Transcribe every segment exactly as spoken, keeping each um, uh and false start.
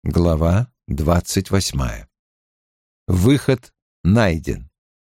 Глава двадцать восьмая. Выход найден.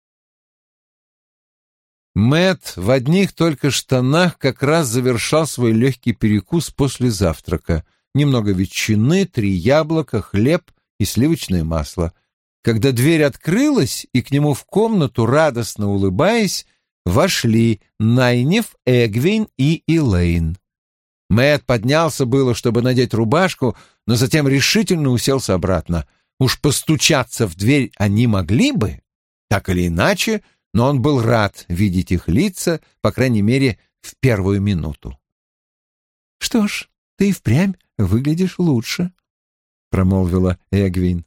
Мэтт в одних только штанах как раз завершал свой легкий перекус после завтрака. Немного ветчины, три яблока, хлеб и сливочное масло. Когда дверь открылась, и к нему в комнату, радостно улыбаясь, вошли Найниф, Эгвин и Элейн. Мэтт поднялся было, чтобы надеть рубашку, но затем решительно уселся обратно. Уж постучаться в дверь они могли бы, так или иначе, но он был рад видеть их лица, по крайней мере, в первую минуту. — Что ж, ты и впрямь выглядишь лучше, — промолвила Эгвин.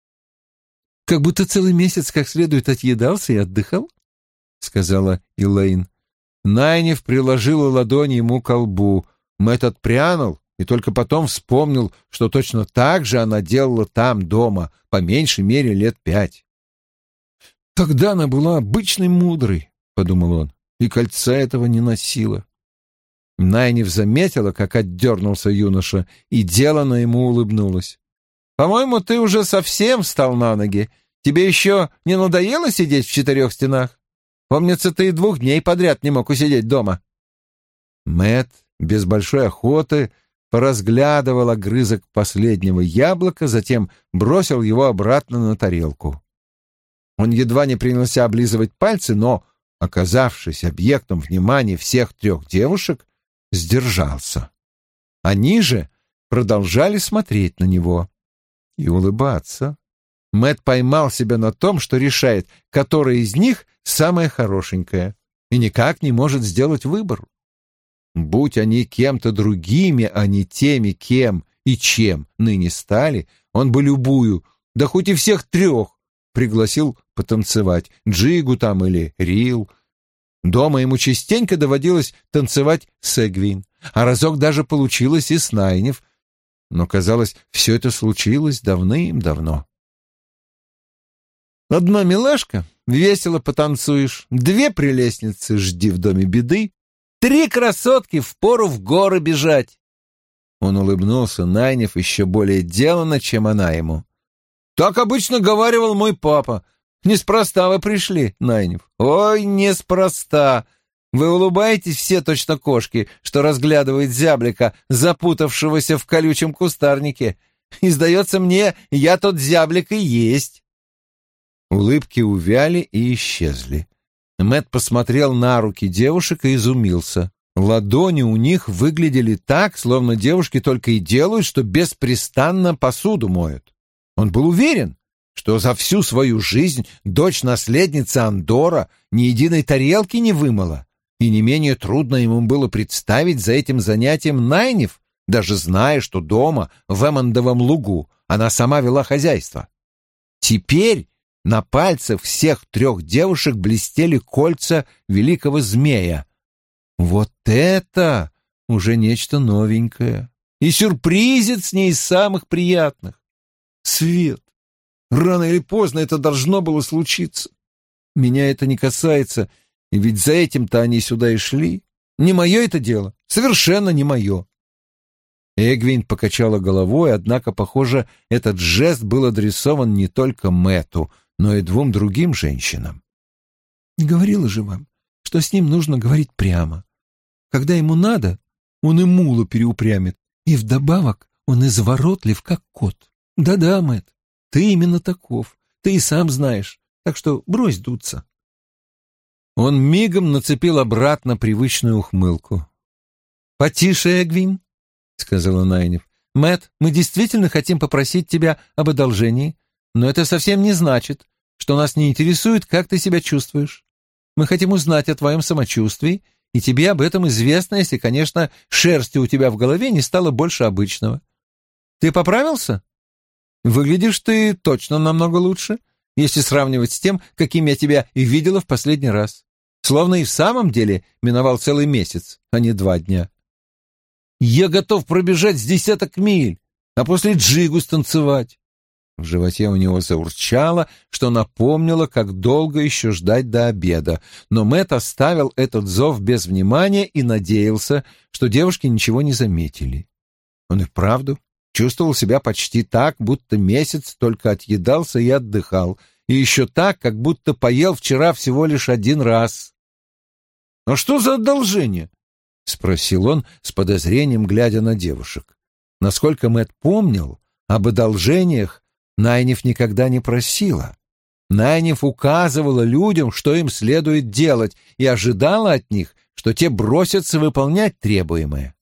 — Как будто целый месяц как следует отъедался и отдыхал, — сказала Элейн. Найниф приложила ладонь ему к лбу. Мэтт отпрянул и только потом вспомнил, что точно так же она делала там, дома, по меньшей мере лет пять. «Тогда она была обычной мудрой», — подумал он, — «и кольца этого не носила». Найниф заметила, как отдернулся юноша, и делано ему улыбнулась. «По-моему, ты уже совсем встал на ноги. Тебе еще не надоело сидеть в четырех стенах? Помнится, ты и двух дней подряд не мог усидеть дома». Мэтт без большой охоты поразглядывал огрызок последнего яблока, затем бросил его обратно на тарелку. Он едва не принялся облизывать пальцы, но, оказавшись объектом внимания всех трех девушек, сдержался. Они же продолжали смотреть на него и улыбаться. Мэтт поймал себя на том, что решает, которая из них самая хорошенькая, и никак не может сделать выбор. Будь они кем-то другими, а не теми, кем и чем ныне стали, он бы любую, да хоть и всех трех, пригласил потанцевать, Джигу там или Рил. Дома ему частенько доводилось танцевать с Эгвин, а разок даже получилось и с Найниф, но, казалось, все это случилось давным-давно. Одна милашка, весело потанцуешь, две прелестницы, жди в доме беды, три красотки, впору в горы бежать. Он улыбнулся Найниф еще более деланно, чем она ему. Так обычно говаривал мой папа. Неспроста вы пришли, Найниф. Ой, неспроста. Вы улыбаетесь все точно кошки, что разглядывает зяблика, запутавшегося в колючем кустарнике. И, сдается мне, я тот зяблик и есть. Улыбки увяли и исчезли. Мэтт посмотрел на руки девушек и изумился. Ладони у них выглядели так, словно девушки только и делают, что беспрестанно посуду моют. Он был уверен, что за всю свою жизнь дочь-наследница Андора ни единой тарелки не вымыла, и не менее трудно ему было представить за этим занятием Найниф, даже зная, что дома, в Эммондовом лугу, она сама вела хозяйство. Теперь на пальцах всех трех девушек блестели кольца великого змея. Вот это уже нечто новенькое. И сюрпризец не из самых приятных. Свет. Рано или поздно это должно было случиться. Меня это не касается, и ведь за этим-то они сюда и шли. Не мое это дело, совершенно не мое. Эгвин покачала головой, однако, похоже, этот жест был адресован не только Мэтту, но и двум другим женщинам. Не говорила же вам, что с ним нужно говорить прямо. Когда ему надо, он и мула переупрямит, и вдобавок он изворотлив, как кот. Да-да, Мэтт, ты именно таков, ты и сам знаешь, так что брось дуться. Он мигом нацепил обратно привычную ухмылку. «Потише, Эгвин», — сказала Найниф. «Мэтт, мы действительно хотим попросить тебя об одолжении, но это совсем не значит, что нас не интересует, как ты себя чувствуешь. Мы хотим узнать о твоем самочувствии, и тебе об этом известно, если, конечно, шерсти у тебя в голове не стало больше обычного. Ты поправился? Выглядишь ты точно намного лучше, если сравнивать с тем, каким я тебя и видела в последний раз. Словно и в самом деле миновал целый месяц, а не два дня. Я готов пробежать с десяток миль, а после джигу станцевать». В животе у него заурчало, что напомнило, как долго еще ждать до обеда, но Мэтт оставил этот зов без внимания и надеялся, что девушки ничего не заметили. Он и вправду чувствовал себя почти так, будто месяц только отъедался и отдыхал, и еще так, как будто поел вчера всего лишь один раз. «А что за одолжение?» — спросил он с подозрением, глядя на девушек. Насколько Мэтт помнил, об одолжениях Найниф никогда не просила. Найниф указывала людям, что им следует делать, и ожидала от них, что те бросятся выполнять требуемое.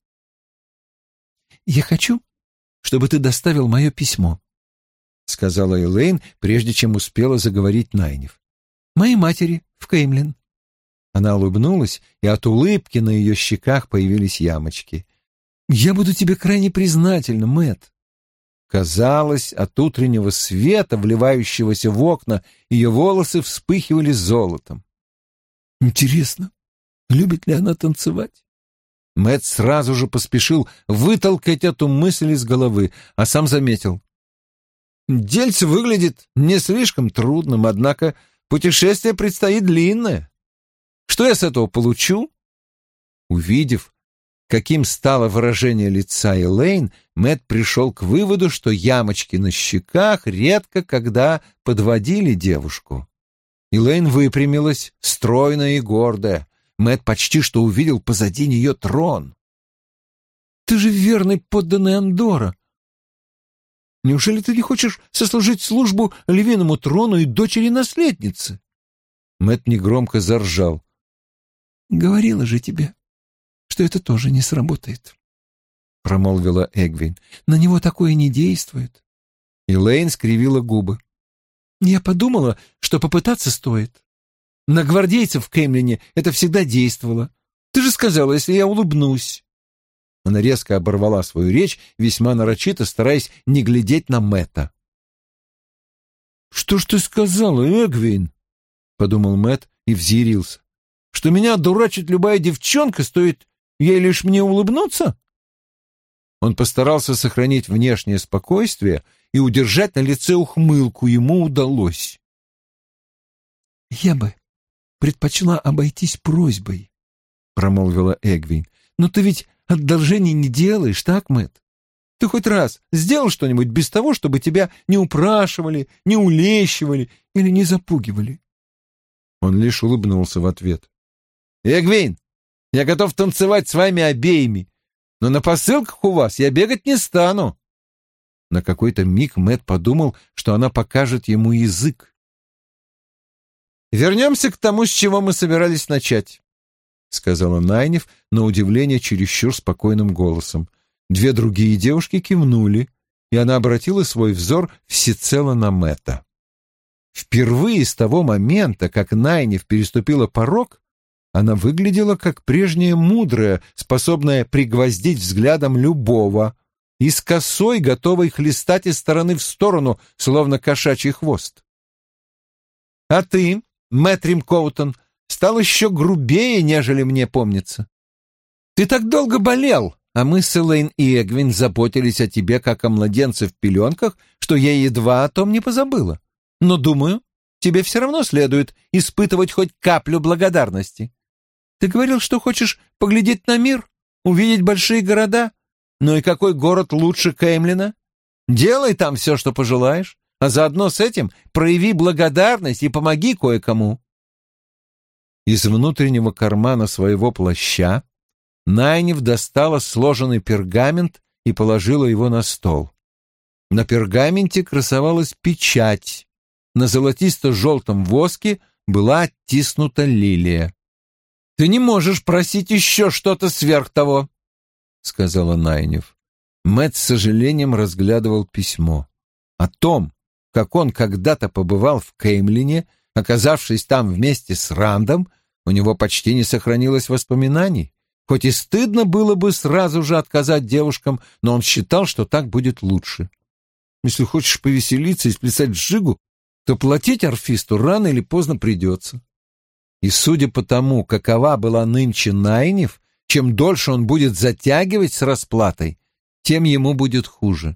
«Я хочу, чтобы ты доставил мое письмо», — сказала Элейн, прежде чем успела заговорить Найниф. «Моей матери в Кеймлин». Она улыбнулась, и от улыбки на ее щеках появились ямочки. «Я буду тебе крайне признательна, Мэтт». Казалось, от утреннего света, вливающегося в окна, ее волосы вспыхивали золотом. «Интересно, любит ли она танцевать?» Мэтт сразу же поспешил вытолкать эту мысль из головы, а сам заметил. «Дельце выглядит не слишком трудным, однако путешествие предстоит длинное. Что я с этого получу?» Увидев, каким стало выражение лица Элейн, Мэтт пришел к выводу, что ямочки на щеках редко когда подводили девушку. Элейн выпрямилась, стройная и гордая. Мэтт почти что увидел позади нее трон. «Ты же верный подданный Андора. Неужели ты не хочешь сослужить службу львиному трону и дочери-наследницы?» Мэтт негромко заржал. «Говорила же тебе, что это тоже не сработает», — промолвила Эгвин. «На него такое не действует». Элейн скривила губы. «Я подумала, что попытаться стоит. На гвардейцев в Кеймлине это всегда действовало. Ты же сказала, если я улыбнусь». Она резко оборвала свою речь, весьма нарочито, стараясь не глядеть на Мэтта. «Что ж ты сказала, Эгвин?» — подумал Мэтт и взъярился. «Что меня дурачит любая девчонка, стоит ей лишь мне улыбнуться?» Он постарался сохранить внешнее спокойствие и удержать на лице ухмылку. Ему удалось. «Я бы предпочла обойтись просьбой», — промолвила Эгвин. «Но ты ведь одолжений не делаешь, так, Мэтт? Ты хоть раз сделал что-нибудь без того, чтобы тебя не упрашивали, не улещивали или не запугивали?» Он лишь улыбнулся в ответ. «Эгвин, я готов танцевать с вами обеими, но на посылках у вас я бегать не стану». На какой-то миг Мэтт подумал, что она покажет ему язык. «Вернемся к тому, с чего мы собирались начать», — сказала Найниф, на удивление чересчур спокойным голосом. Две другие девушки кивнули, и она обратила свой взор всецело на Мэтта. Впервые с того момента, как Найниф переступила порог, она выглядела как прежняя мудрая, способная пригвоздить взглядом любого, и с косой, готовой хлестать из стороны в сторону, словно кошачий хвост. «А ты, Мэтт Римкоутон, стал еще грубее, нежели мне помнится. Ты так долго болел, а мы с Элейн и Эгвин заботились о тебе, как о младенце в пеленках, что я едва о том не позабыла. Но, думаю, тебе все равно следует испытывать хоть каплю благодарности. Ты говорил, что хочешь поглядеть на мир, увидеть большие города. Ну и какой город лучше Кеймлина? Делай там все, что пожелаешь, а заодно с этим прояви благодарность и помоги кое-кому». Из внутреннего кармана своего плаща Найниф достала сложенный пергамент и положила его на стол. На пергаменте красовалась печать. На золотисто-желтом воске была оттиснута лилия. «Ты не можешь просить еще что-то сверх того», — сказала Найниф. Мэтт с сожалением разглядывал письмо. О том, как он когда-то побывал в Кеймлине, оказавшись там вместе с Рандом, у него почти не сохранилось воспоминаний. Хоть и стыдно было бы сразу же отказать девушкам, но он считал, что так будет лучше. Если хочешь повеселиться и сплясать джигу, то платить орфисту рано или поздно придется. И судя по тому, какова была нынче Найниф, чем дольше он будет затягивать с расплатой, тем ему будет хуже.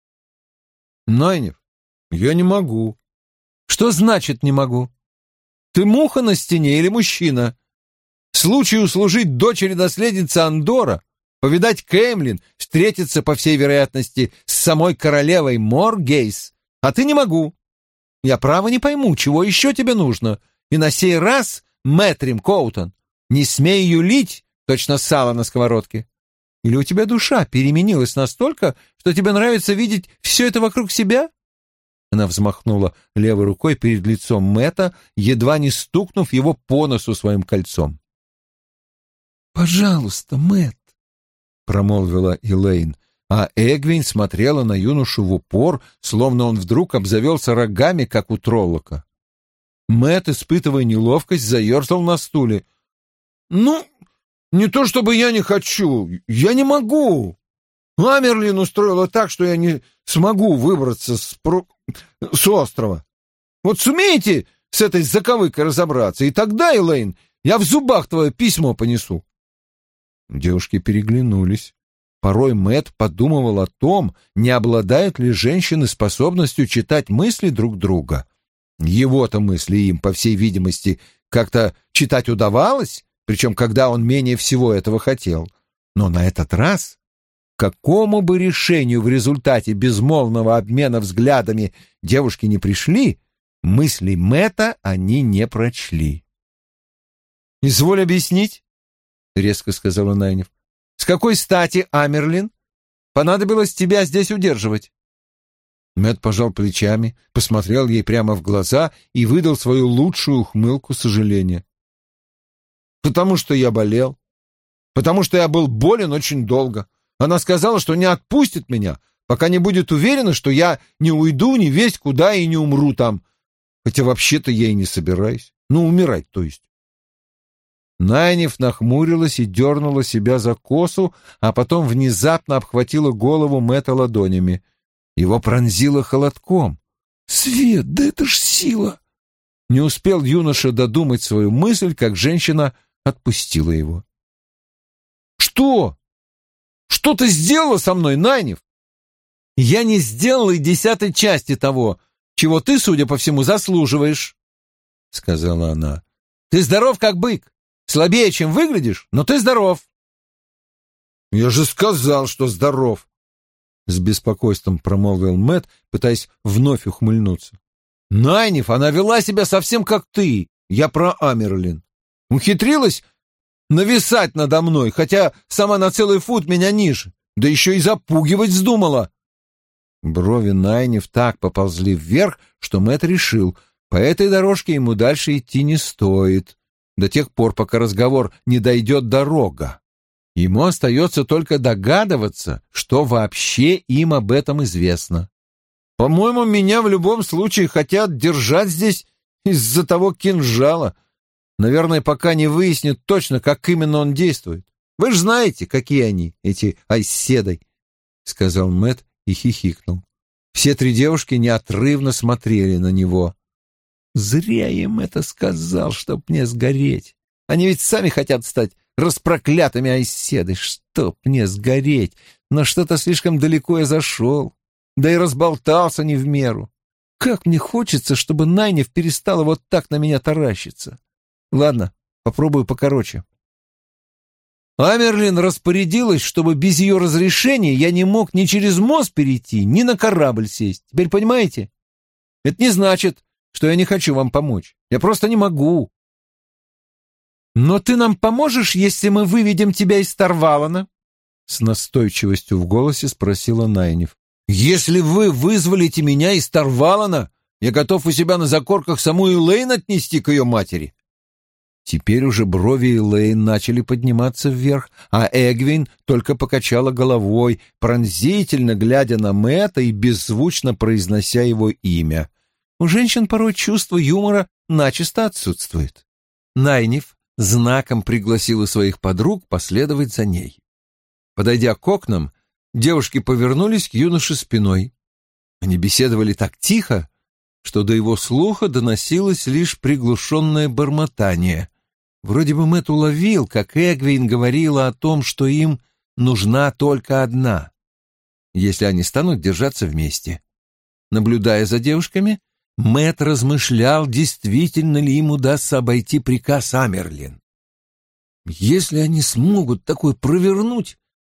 «Найниф, я не могу». «Что значит «не могу»? Ты муха на стене или мужчина? Случай услужить дочери наследницы Андора повидать Кэмлин, встретиться, по всей вероятности, с самой королевой Моргейс. А ты не могу. Я право не пойму, чего еще тебе нужно. И на сей раз, Мэтрим Коутон, не смей юлить, точно сало на сковородке. Или у тебя душа переменилась настолько, что тебе нравится видеть все это вокруг себя?» Она взмахнула левой рукой перед лицом Мэтта, едва не стукнув его по носу своим кольцом. «Пожалуйста, Мэтт», — промолвила Элейн, а Эгвин смотрела на юношу в упор, словно он вдруг обзавелся рогами, как у троллока. Мэтт, испытывая неловкость, заерзал на стуле. «Ну, не то чтобы я не хочу, я не могу. Амерлин устроила так, что я не смогу выбраться с, про... с острова. Вот сумеете с этой заковыкой разобраться, и тогда, Элейн, я в зубах твое письмо понесу». Девушки переглянулись. Порой Мэтт подумывал о том, не обладают ли женщины способностью читать мысли друг друга. Его-то мысли им, по всей видимости, как-то читать удавалось, причем когда он менее всего этого хотел. Но на этот раз, к какому бы решению в результате безмолвного обмена взглядами девушки не пришли, мысли Мэтта они не прочли. «Изволь объяснить», — резко сказала Найниф. «С какой стати, Амерлин, понадобилось тебя здесь удерживать?» Мэтт пожал плечами, посмотрел ей прямо в глаза и выдал свою лучшую ухмылку сожаления. «Потому что я болел. Потому что я был болен очень долго. Она сказала, что не отпустит меня, пока не будет уверена, что я не уйду ни весть куда и не умру там. Хотя вообще-то я и не собираюсь. Ну, умирать, то есть». Найниф нахмурилась и дернула себя за косу, а потом внезапно обхватила голову Мэтта ладонями. Его пронзило холодком. «Свет, да это ж сила!» Не успел юноша додумать свою мысль, как женщина отпустила его. «Что? Что ты сделала со мной, Найниф?» «Я не сделала и десятой части того, чего ты, судя по всему, заслуживаешь», — сказала она. «Ты здоров, как бык. Слабее, чем выглядишь, но ты здоров». «Я же сказал, что здоров», — с беспокойством промолвил Мэтт, пытаясь вновь ухмыльнуться. «Найниф, она вела себя совсем как ты. Я про Амерлин. Ухитрилась нависать надо мной, хотя сама на целый фут меня ниже, да еще и запугивать вздумала». Брови Найниф так поползли вверх, что Мэтт решил, по этой дорожке ему дальше идти не стоит, до тех пор, пока разговор не дойдет до рога. Ему остается только догадываться, что вообще им об этом известно. «По-моему, меня в любом случае хотят держать здесь из-за того кинжала. Наверное, пока не выяснят точно, как именно он действует. Вы же знаете, какие они, эти айседой», — сказал Мэтт и хихикнул. Все три девушки неотрывно смотрели на него. «Зря я им это сказал, чтоб мне сгореть. Они ведь сами хотят стать распроклятыми айседой, чтоб мне сгореть. Но что-то слишком далеко я зашел, да и разболтался не в меру. Как мне хочется, чтобы Найниф перестала вот так на меня таращиться. Ладно, попробую покороче. Амерлин распорядилась, чтобы без ее разрешения я не мог ни через мост перейти, ни на корабль сесть. Теперь понимаете? Это не значит, что я не хочу вам помочь. Я просто не могу». «Но ты нам поможешь, если мы выведем тебя из Тарвалана?» С настойчивостью в голосе спросила Найниф. «Если вы вызволите меня из Тарвалана, я готов у себя на закорках саму Элейн отнести к ее матери». Теперь уже брови Элейн начали подниматься вверх, а Эгвин только покачала головой, пронзительно глядя на Мэтта и беззвучно произнося его имя. У женщин порой чувство юмора начисто отсутствует. Найниф знаком пригласила своих подруг последовать за ней. Подойдя к окнам, девушки повернулись к юноше спиной. Они беседовали так тихо, что до его слуха доносилось лишь приглушенное бормотание. Вроде бы Мэтт уловил, как Эгвин говорила о том, что им нужна только одна, если они станут держаться вместе. Наблюдая за девушками, Мэтт размышлял, действительно ли им удастся обойти приказ Амерлин. Если они смогут такое провернуть,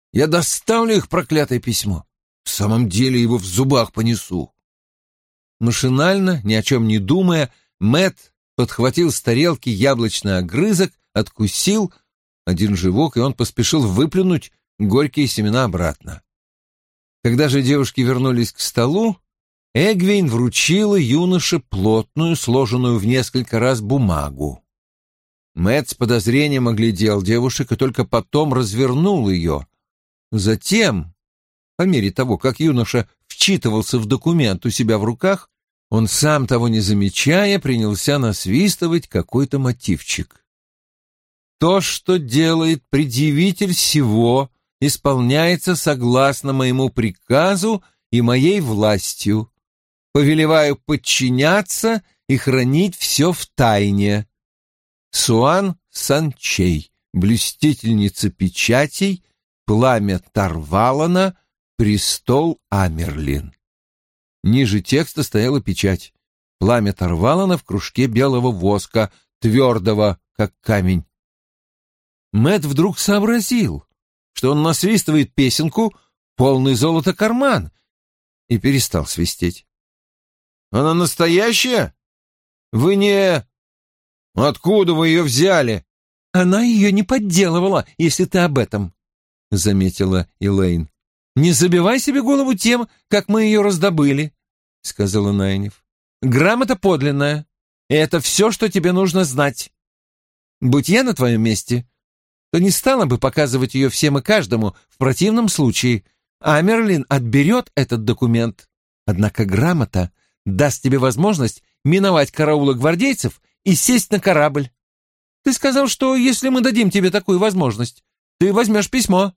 Я доставлю их проклятое письмо. В самом деле его в зубах понесу». Машинально, ни о чем не думая, Мэтт подхватил с тарелки яблочный огрызок, откусил один живок, и он поспешил выплюнуть горькие семена обратно. Когда же девушки вернулись к столу, Эгвейн вручила юноше плотную, сложенную в несколько раз бумагу. Мэтт с подозрением оглядел девушек и только потом развернул ее. Затем, по мере того, как юноша вчитывался в документ у себя в руках, он, сам того не замечая, принялся насвистывать какой-то мотивчик. «То, что делает предъявитель всего, исполняется согласно моему приказу и моей властью. Повелеваю подчиняться и хранить все в тайне. Суан Санчей, блюстительница печатей, пламя Тарвалана, престол Амерлин». Ниже текста стояла печать. Пламя Тарвалана в кружке белого воска, твердого, как камень. Мэтт вдруг сообразил, что он насвистывает песенку «Полный золота карман», и перестал свистеть. «Она настоящая? Вы не... Откуда вы ее взяли?» «Она ее не подделывала, если ты об этом», — заметила Элейн. «Не забивай себе голову тем, как мы ее раздобыли», — сказала Найниф. «Грамота подлинная, и это все, что тебе нужно знать. Будь я на твоем месте, то не стала бы показывать ее всем и каждому, в противном случае Амерлин отберет этот документ. Однако грамота даст тебе возможность миновать караулы гвардейцев и сесть на корабль. Ты сказал, что если мы дадим тебе такую возможность, ты возьмешь письмо».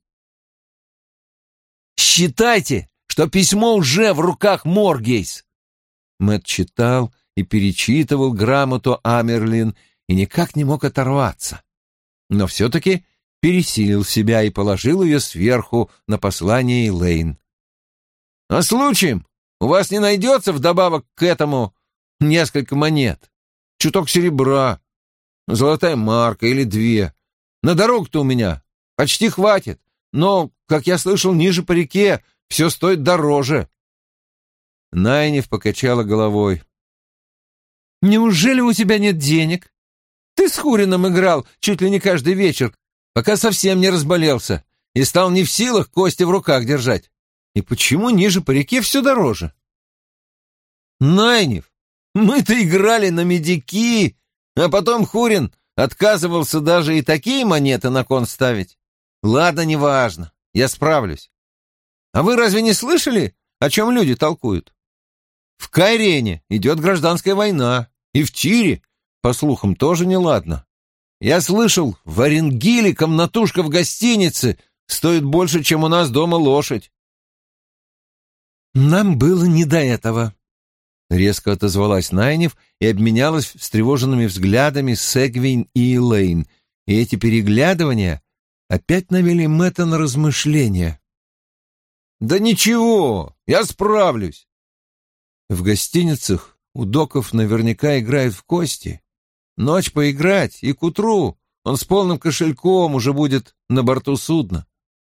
«Считайте, что письмо уже в руках Моргейс!» Мэтт читал и перечитывал грамоту Амерлин и никак не мог оторваться. Но все-таки пересилил себя и положил ее сверху на послание Элейн. «А случаем у вас не найдется вдобавок к этому несколько монет, чуток серебра, золотая марка или две? На дорогу-то у меня почти хватит, но, как я слышал, ниже по реке все стоит дороже». Найниф покачала головой. «Неужели у тебя нет денег? Ты с Хурином играл чуть ли не каждый вечер, пока совсем не разболелся и стал не в силах кости в руках держать. И почему ниже по реке все дороже?» «Найниф, мы-то играли на медики, а потом Хурин отказывался даже и такие монеты на кон ставить. Ладно, неважно, я справлюсь. А вы разве не слышали, о чем люди толкуют? В Кайрене идет гражданская война, и в Тире, по слухам, тоже неладно. Я слышал, в Оренгиле комнатушка в гостинице стоит больше, чем у нас дома лошадь». «Нам было не до этого», — резко отозвалась Найниф и обменялась встревоженными взглядами с Эгвейн и Элейн, и эти переглядывания опять навели Мэтта на размышления. «Да ничего, я справлюсь. В гостиницах у доков наверняка играют в кости. Ночь поиграть, и к утру он с полным кошельком уже будет на борту судна».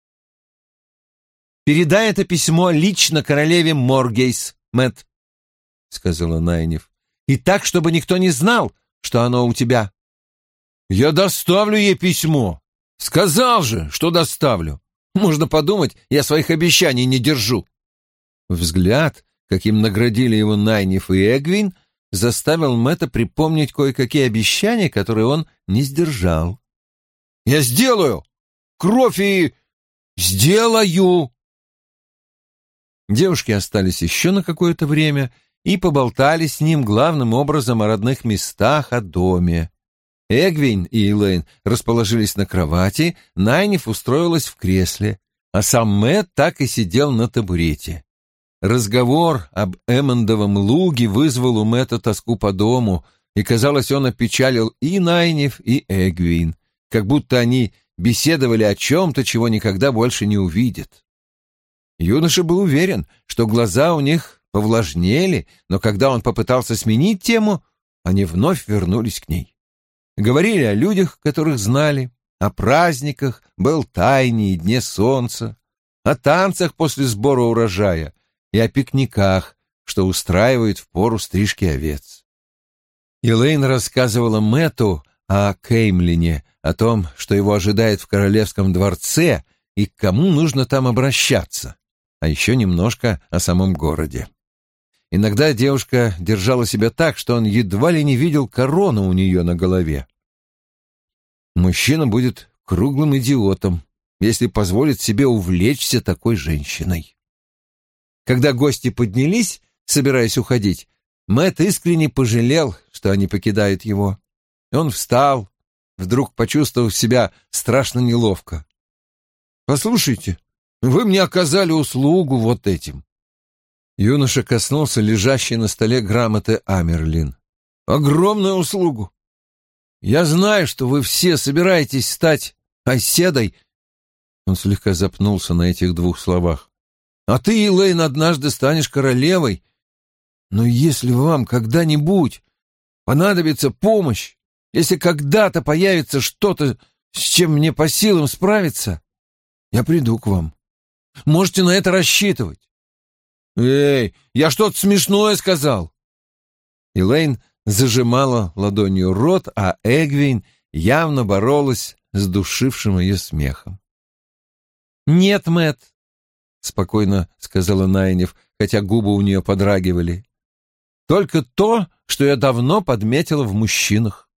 «Передай это письмо лично королеве Моргейс, Мэтт», — сказала Найниф, — «и так, чтобы никто не знал, что оно у тебя». «Я доставлю ей письмо. Сказал же, что доставлю. Можно подумать, я своих обещаний не держу». Взгляд, каким наградили его Найниф и Эгвин, заставил Мэтта припомнить кое-какие обещания, которые он не сдержал. «Я сделаю! Кровь и... сделаю!» Девушки остались еще на какое-то время и поболтали с ним главным образом о родных местах, о доме. Эгвин и Элейн расположились на кровати, Найниф устроилась в кресле, а сам Мэтт так и сидел на табурете. Разговор об Эммондовом луге вызвал у Мэтта тоску по дому, и, казалось, он опечалил и Найниф, и Эгвин, как будто они беседовали о чем-то, чего никогда больше не увидят. Юноша был уверен, что глаза у них повлажнели, но когда он попытался сменить тему, они вновь вернулись к ней. Говорили о людях, которых знали, о праздниках, Белтайне и Дне Солнца, о танцах после сбора урожая и о пикниках, что устраивают в пору стрижки овец. Элейн рассказывала Мэтту о Кеймлине, о том, что его ожидает в королевском дворце и к кому нужно там обращаться, а еще немножко о самом городе. Иногда девушка держала себя так, что он едва ли не видел корону у нее на голове. Мужчина будет круглым идиотом, если позволит себе увлечься такой женщиной. Когда гости поднялись, собираясь уходить, Мэтт искренне пожалел, что они покидают его. Он встал, вдруг почувствовав себя страшно неловко. «Послушайте, вы мне оказали услугу вот этим». Юноша коснулся лежащей на столе грамоты Амерлин. «Огромную услугу. Я знаю, что вы все собираетесь стать оседой». Он слегка запнулся на этих двух словах. «А ты, Элейн, однажды станешь королевой. Но если вам когда-нибудь понадобится помощь, если когда-то появится что-то, с чем мне по силам справиться, я приду к вам. Можете на это рассчитывать». «Эй, я что-то смешное сказал!» Элейн зажимала ладонью рот, а Эгвейн явно боролась с душившим ее смехом. «Нет, Мэтт», — спокойно сказала Найниф, хотя губы у нее подрагивали, — «только то, что я давно подметила в мужчинах».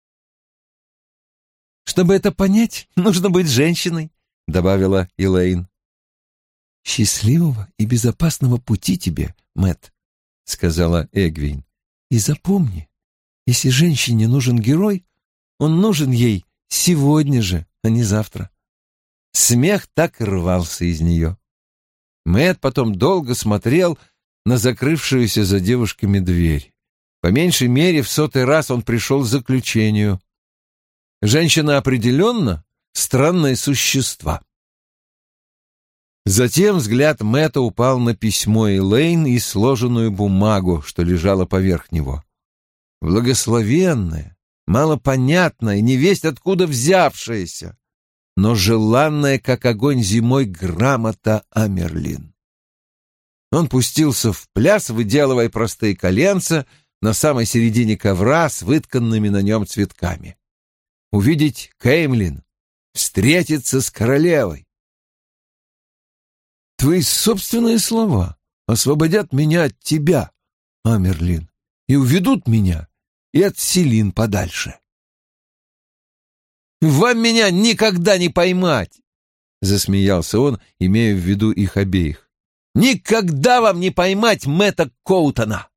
«Чтобы это понять, нужно быть женщиной», — добавила Элейн. «Счастливого и безопасного пути тебе, Мэтт», — сказала Эгвейн. «И запомни, если женщине нужен герой, он нужен ей сегодня же, а не завтра». Смех так и рвался из нее. Мэтт потом долго смотрел на закрывшуюся за девушками дверь. По меньшей мере в сотый раз он пришел к заключению. Женщина определенно странное существо. Затем взгляд Мэтта упал на письмо Элейн и сложенную бумагу, что лежала поверх него. Благословенная, малопонятная, невесть откуда взявшаяся, но желанная, как огонь зимой, грамота Амерлин. Он пустился в пляс, выделывая простые коленца на самой середине ковра с вытканными на нем цветками. Увидеть Кеймлин, встретиться с королевой. Твои собственные слова освободят меня от тебя, Амерлин, и уведут меня и от Селин подальше. «Вам меня никогда не поймать!» — засмеялся он, имея в виду их обеих. «Никогда вам не поймать Мэтта Коутона!»